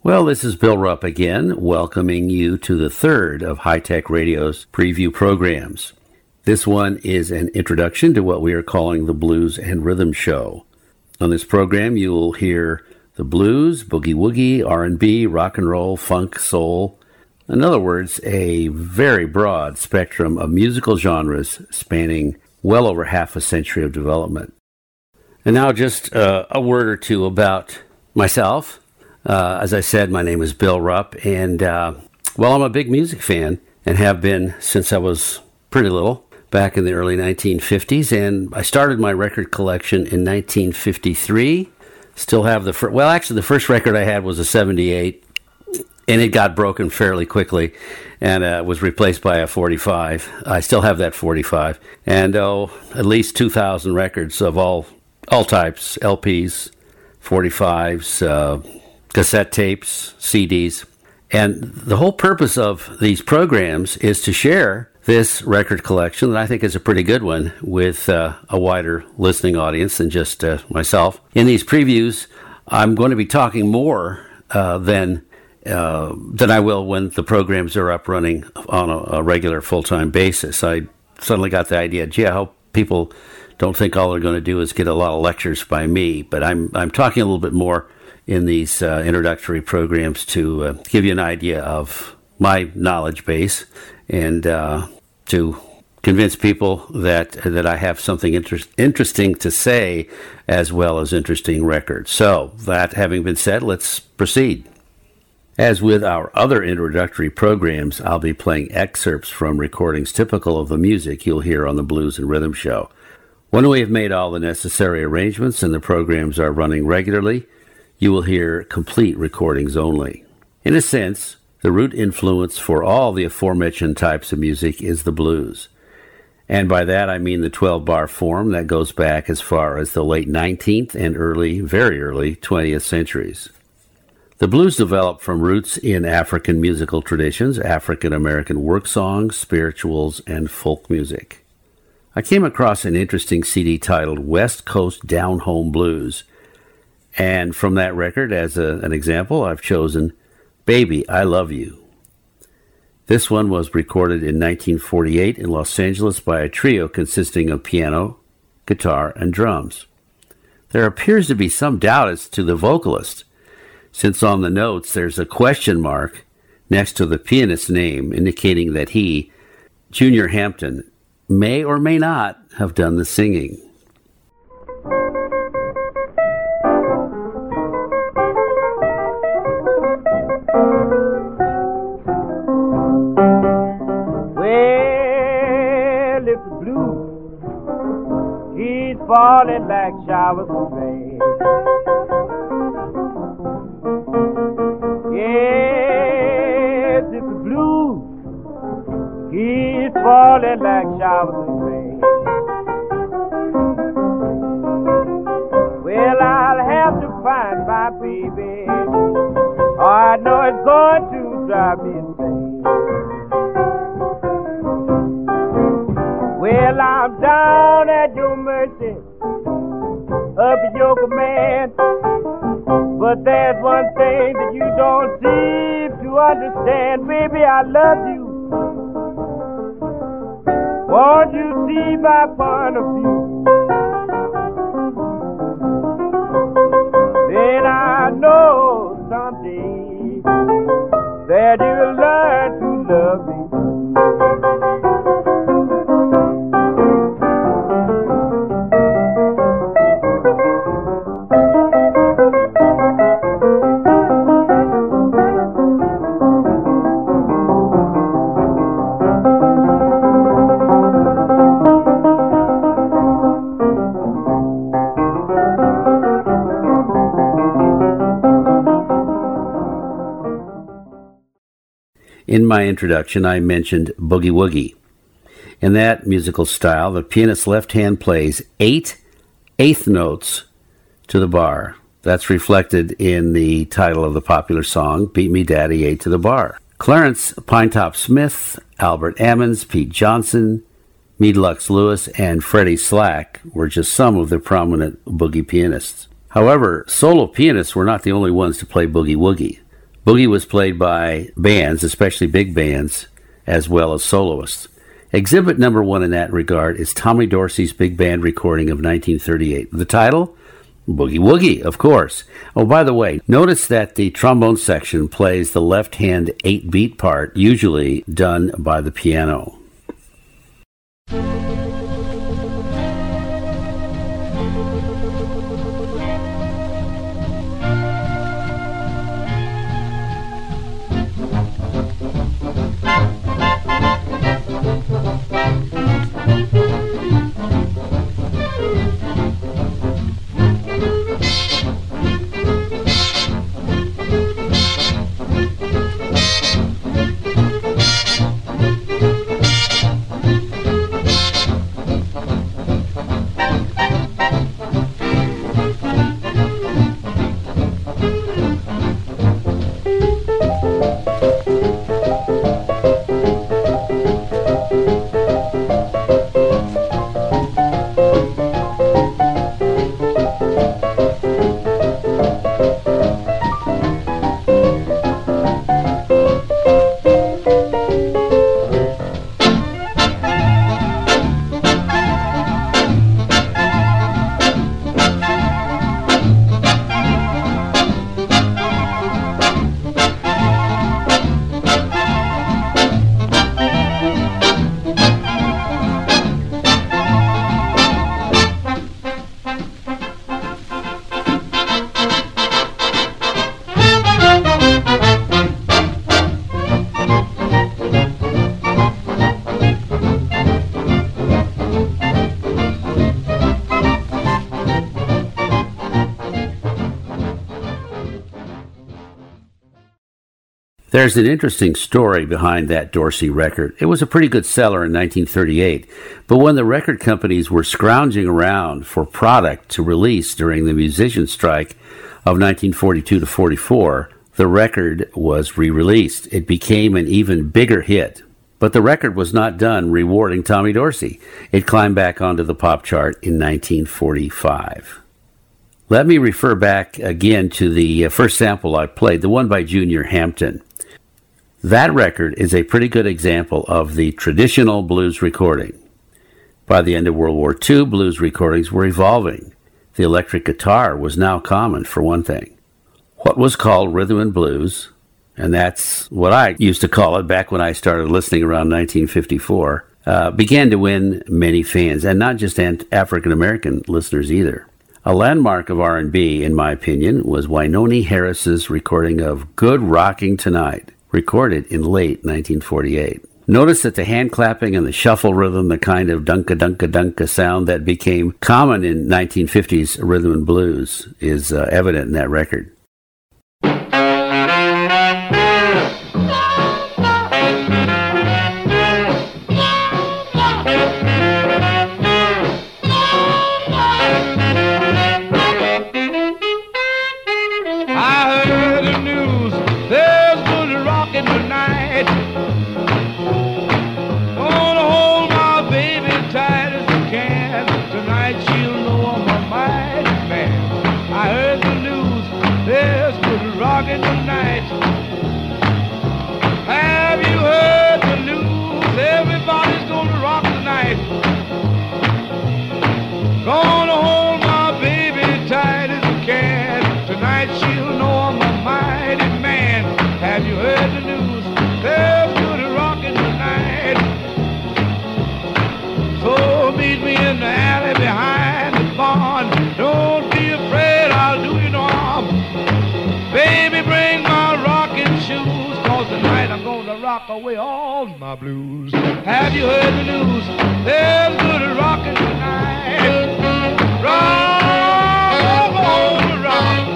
Well, this is Bill Rupp again, welcoming you to the third of High Tech Radio's preview programs. This one is an introduction to what we are calling the Blues and Rhythm Show. On this program, you will hear the blues, boogie-woogie, R&B, rock and roll, funk, soul. In other words, a very broad spectrum of musical genres spanning well over half a century of development. And now just a word or two about myself. As I said, my name is Bill Rupp, and I'm a big music fan and have been since I was pretty little, back in the early 1950s, and I started my record collection in 1953. Still have the first record I had was a 78, and it got broken fairly quickly and was replaced by a 45. I still have that 45, and at least 2,000 records of all types, LPs, 45s, cassette tapes, CDs. And the whole purpose of these programs is to share this record collection that I think is a pretty good one with a wider listening audience than just myself. In these previews, I'm going to be talking more than I will when the programs are up running on a regular full-time basis. I suddenly got the idea, I hope people don't think all they're going to do is get a lot of lectures by me, but I'm talking a little bit more in these introductory programs to give you an idea of my knowledge base and to convince people that I have something interesting to say as well as interesting records. So, that having been said, let's proceed. As with our other introductory programs, I'll be playing excerpts from recordings typical of the music you'll hear on the Blues and Rhythm Show. When we have made all the necessary arrangements and the programs are running regularly, you will hear complete recordings only. In a sense, the root influence for all the aforementioned types of music is the blues. And by that I mean the 12-bar form that goes back as far as the late 19th and very early 20th centuries. The blues developed from roots in African musical traditions, African American work songs, spirituals, and folk music. I came across an interesting CD titled West Coast Down Home Blues, and from that record, as an example, I've chosen Baby, I Love You. This one was recorded in 1948 in Los Angeles by a trio consisting of piano, guitar, and drums. There appears to be some doubt as to the vocalist, since on the notes there's a question mark next to the pianist's name, indicating that he, Junior Hampton, may or may not have done the singing. Falling like showers of rain. Yes, it's the blues. He's falling like showers of rain. Well, I'll have to find my baby, or I know it's going to drive me insane. Well, I'm down at your mercy, up at your command. But there's one thing that you don't seem to understand. Baby, I love you. Won't you see my point of view? Then I know someday that you'll learn to love me. In my introduction, I mentioned boogie-woogie. In that musical style, the pianist's left hand plays 8 eighth notes to the bar. That's reflected in the title of the popular song, Beat Me Daddy 8 to the Bar. Clarence Pinetop Smith, Albert Ammons, Pete Johnson, Meade Lux Lewis, and Freddie Slack were just some of the prominent boogie pianists. However, solo pianists were not the only ones to play boogie-woogie. Boogie was played by bands, especially big bands, as well as soloists. Exhibit number 1 in that regard is Tommy Dorsey's big band recording of 1938. The title? Boogie Woogie, of course. Oh, by the way, notice that the trombone section plays the left-hand 8-beat part, usually done by the piano. There's an interesting story behind that Dorsey record. It was a pretty good seller in 1938, but when the record companies were scrounging around for product to release during the musician strike of 1942 to 44, the record was re-released. It became an even bigger hit. But the record was not done rewarding Tommy Dorsey. It climbed back onto the pop chart in 1945. Let me refer back again to the first sample I played, the one by Junior Hampton. That record is a pretty good example of the traditional blues recording. By the end of World War II, blues recordings were evolving. The electric guitar was now common, for one thing. What was called rhythm and blues, and that's what I used to call it back when I started listening around 1954, began to win many fans, and not just African-American listeners either. A landmark of R&B, in my opinion, was Wynonie Harris's recording of Good Rocking Tonight, recorded in late 1948. Notice that the hand clapping and the shuffle rhythm, the kind of dunka-dunka-dunka sound that became common in 1950s rhythm and blues, is evident in that record. Rock away all my blues. Have you heard the news? There's good rockin' tonight. Rock, oh, rock.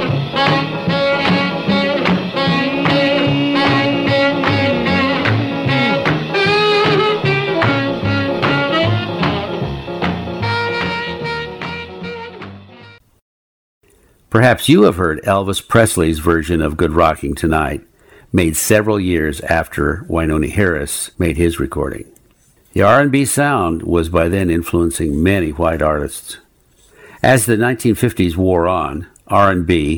Perhaps you have heard Elvis Presley's version of Good Rocking Tonight, made several years after Wynonie Harris made his recording. The R&B sound was by then influencing many white artists. As the 1950s wore on, R&B,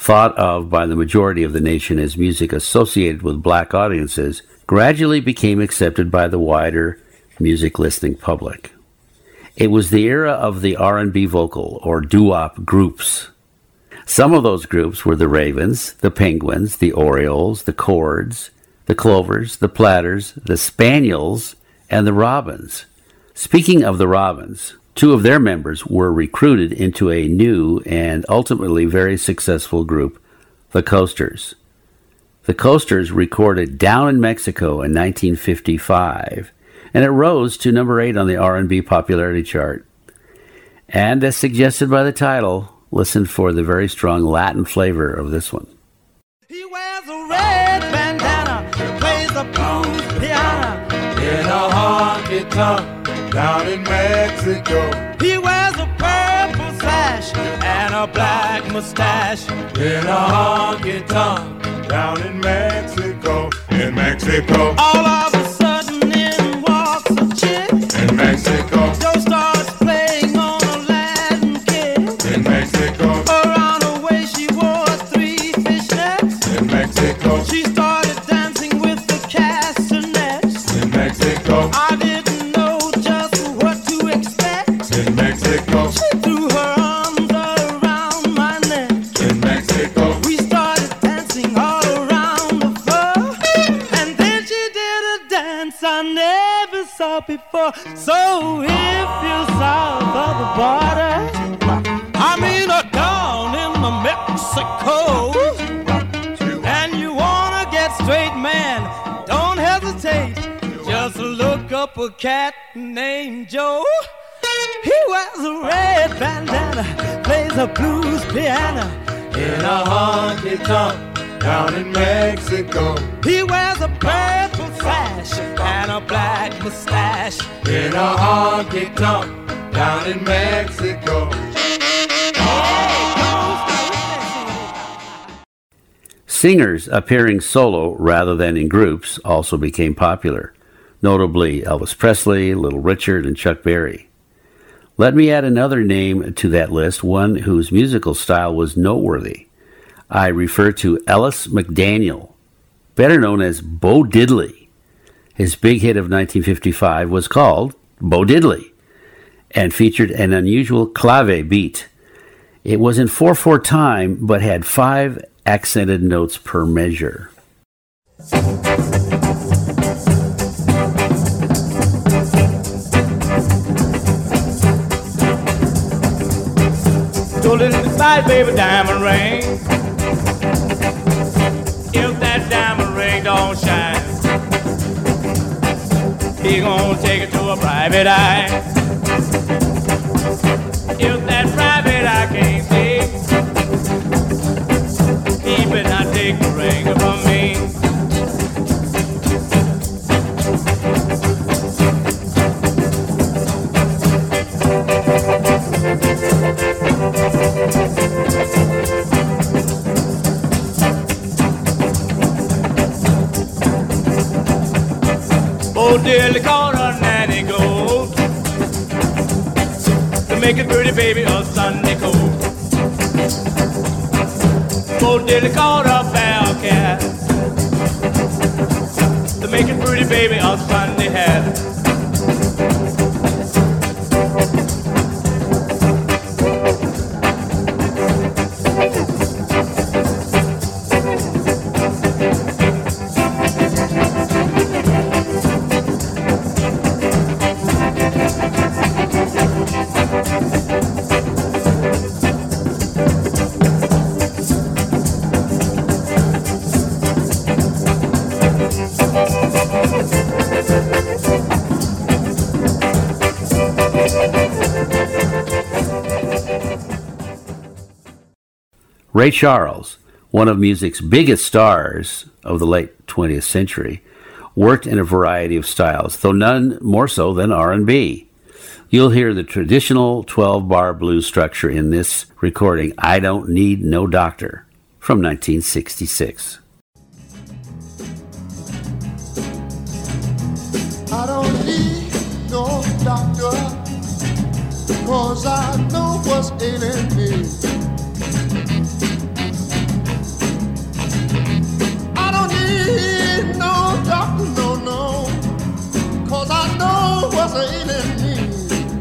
thought of by the majority of the nation as music associated with black audiences, gradually became accepted by the wider music listening public. It was the era of the R&B vocal or doo-wop groups. Some of those groups were the Ravens, the Penguins, the Orioles, the Chords, the Clovers, the Platters, the Spaniels, and the Robins. Speaking of the Robins, two of their members were recruited into a new and ultimately very successful group, the Coasters. The Coasters recorded Down in Mexico in 1955, and it rose to number 8 on the R&B popularity chart. And as suggested by the title, listen for the very strong Latin flavor of this one. He wears a red bandana, plays the blues piano in a honky-tonk down in Mexico. He wears a purple sash and a black mustache in a honky-tonk down in Mexico. In Mexico, all of a sudden in walks a chick. In Mexico, Joe starts playing on a Latin kid. In Mexico, around her waist she wore 3 fishnets. In Mexico, she started dancing with the castanets. In Mexico, I didn't know just what to expect. In Mexico, she threw her arms around my neck. In Mexico, we started dancing all around the floor, and then she did a dance I never saw before. So if you're south of the border, I mean down in the Mexico, and you wanna get straight, man, don't hesitate. Just look up a cat named Joe. He wears a red bandana, plays a blues piano in a honky-tonk down in Mexico. He wears a purple sash and a black mustache in a honky-tonk down in Mexico. Singers appearing solo rather than in groups also became popular, notably Elvis Presley, Little Richard, and Chuck Berry. Let me add another name to that list, one whose musical style was noteworthy. I refer to Ellis McDaniel, better known as Bo Diddley. His big hit of 1955 was called Bo Diddley and featured an unusual clave beat. It was in 4/4 time, but had 5 accented notes per measure. So little side, baby, diamond ring. If that diamond ring don't shine, he gonna take it to a private eye. If that private eye can't see, he better not take the ring from me. Bo Diddley caught a nanny goat to make a pretty baby a Sunday coat. Bo Diddley caught a bell cat to make a pretty baby a Sunday hat. Ray Charles, one of music's biggest stars of the late 20th century, worked in a variety of styles, though none more so than R&B. You'll hear the traditional 12-bar blues structure in this recording, I Don't Need No Doctor, from 1966. I don't need no doctor, 'cause I know what's ailing me. any need.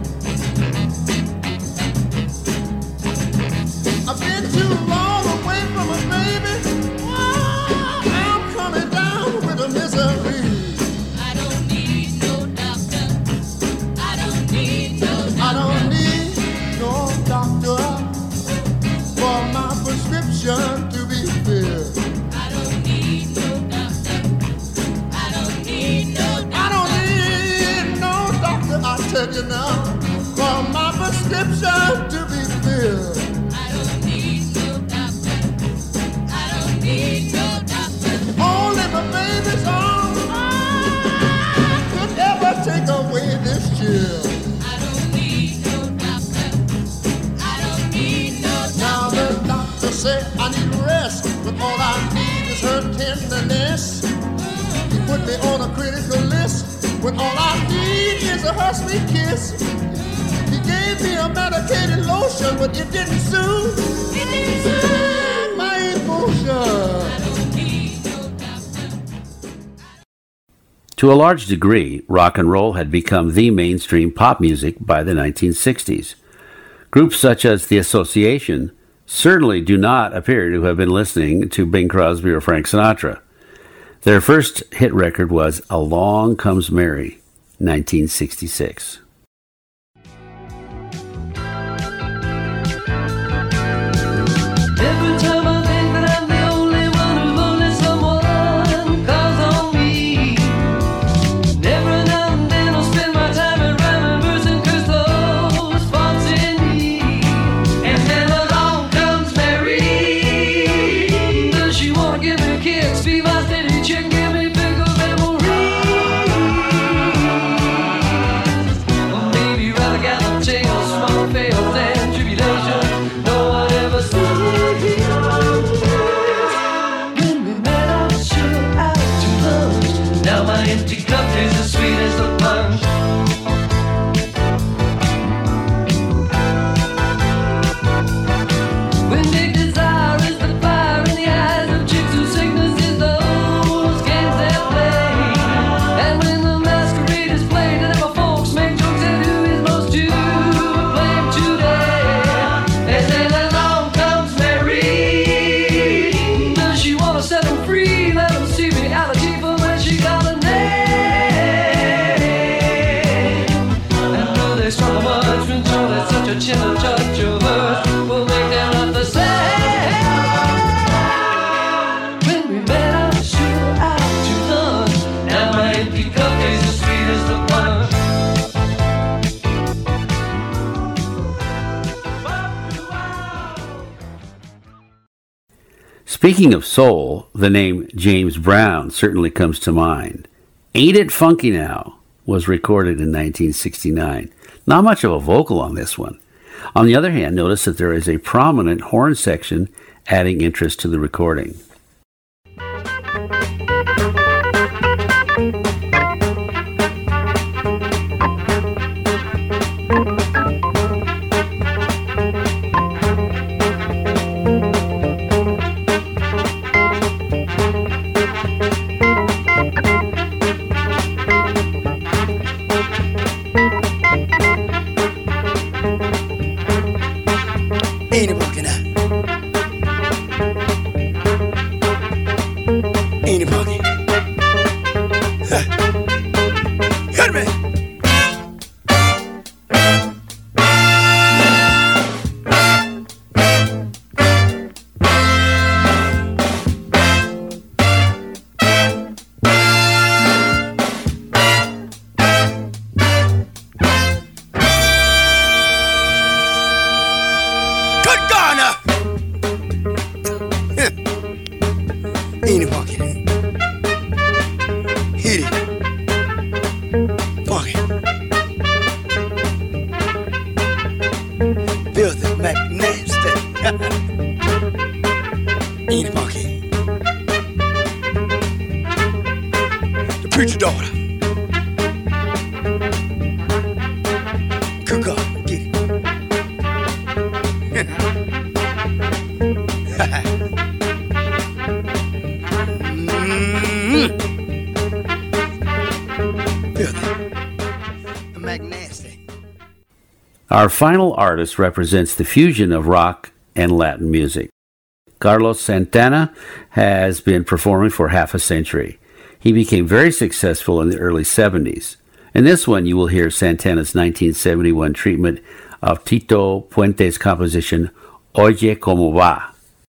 I've been too long away from a baby. Oh, I'm coming down with a misery. I don't need no doctor. I don't need no doctor. I don't need no doctor for my prescription to be filled. I don't need no doctor. I don't need no doctor. I don't need no doctor, I tell you now, for my prescription to be filled. I don't need no doctor. I don't need no doctor. Only my baby's arms could ever take away this chill. I don't need no doctor. I don't need no Now doctor. the doctor said I need rest, but all I need is her tenderness. He put me on a critical list, when all I need is a her sweet kiss. He gave me a medicated lotion, but it didn't soothe my emotion. To a large degree, rock and roll had become the mainstream pop music by the 1960s. Groups such as The Association certainly do not appear to have been listening to Bing Crosby or Frank Sinatra. Their first hit record was Along Comes Mary, 1966. Every time I think that I'm the only one who's lonely, someone calls on me. And every now and then I'll spend my time in rhyme and verse and curse those faults in me. And then along comes Mary. Does she wanna give me kicks, be my steady chick, give me bigger memories? Or maybe rather gather tales, small fails and tribulation. No one ever sees. When we met, I was sure out to lunch. Now my empty cup is as sweet as the punch. When big desire is the fire in the eyes of chicks whose sickness is those games they play. And when the masquerade is played and our folks make jokes at who is most to blame today. And then along comes Mary. Does she wanna set them free? Let them see reality for when she got a name. And though they struggle much, when sure that such a gentle touch of hers will make them not the same. When we met, I was sure out to lunch. Now my empty cup is as sweet as the punch. Speaking of soul, the name James Brown certainly comes to mind. Ain't It Funky Now was recorded in 1969. Not much of a vocal on this one. On the other hand, notice that there is a prominent horn section adding interest to the recording. Ain't it working out? Ain't it working? Hit me! Good God, now! Ain't it working? Hit it. Fuck it. Filthy McNasty. Ain't it working? The preacher daughter. Cook up, get it. Filthy. Our final artist represents the fusion of rock and Latin music. Carlos Santana has been performing for half a century. He became very successful in the early 70s. In this one, you will hear Santana's 1971 treatment of Tito Puente's composition, Oye Como Va.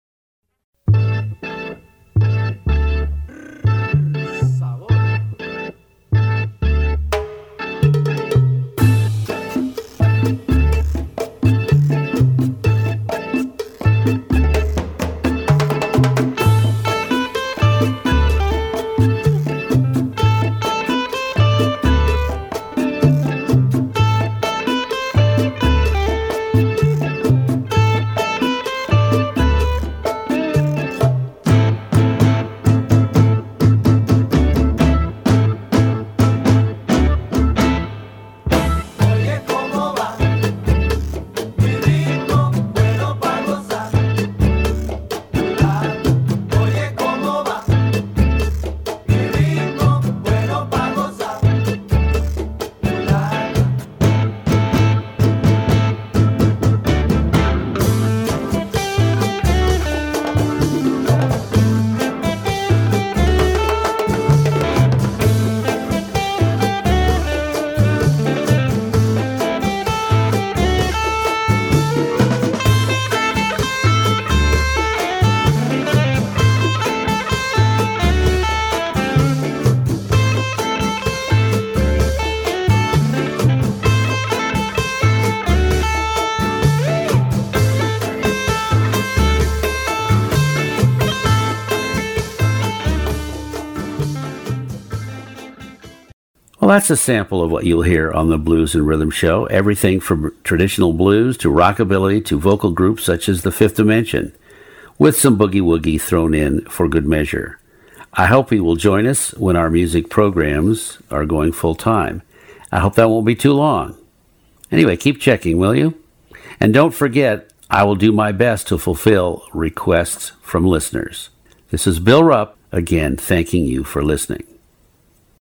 Well, that's a sample of what you'll hear on the Blues and Rhythm Show. Everything from traditional blues to rockabilly to vocal groups such as the Fifth Dimension, with some boogie-woogie thrown in for good measure. I hope you will join us when our music programs are going full-time. I hope that won't be too long. Anyway, keep checking, will you? And don't forget, I will do my best to fulfill requests from listeners. This is Bill Rupp, again, thanking you for listening.